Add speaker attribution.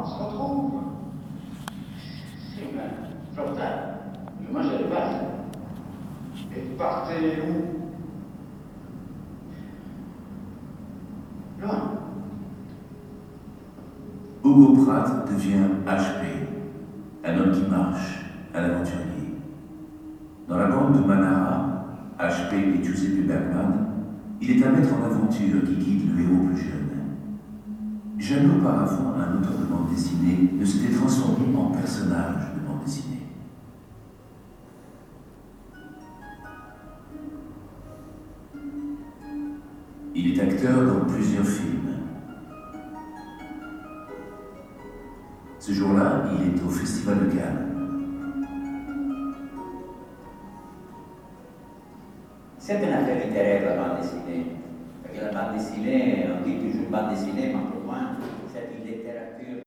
Speaker 1: on se retrouve.
Speaker 2: Si, mais, Jordan, moi je le passe.
Speaker 1: Et partez où?
Speaker 2: Loin.
Speaker 3: Hugo Pratt devient HP, un homme qui marche, un aventurier. Dans la bande de Manara, HP et Giuseppe Bergman, il est un maître en aventure qui guide le héros plus jeune. Jamais auparavant, un auteur de bande dessinée ne s'était transformé en personnage de bande dessinée. Il est acteur dans plusieurs films. Ce jour-là, il est au Festival de Cannes.
Speaker 2: C'est une affaire littéraire, la bande dessinée. Parce que la bande dessinée, on dit toujours bande dessinée,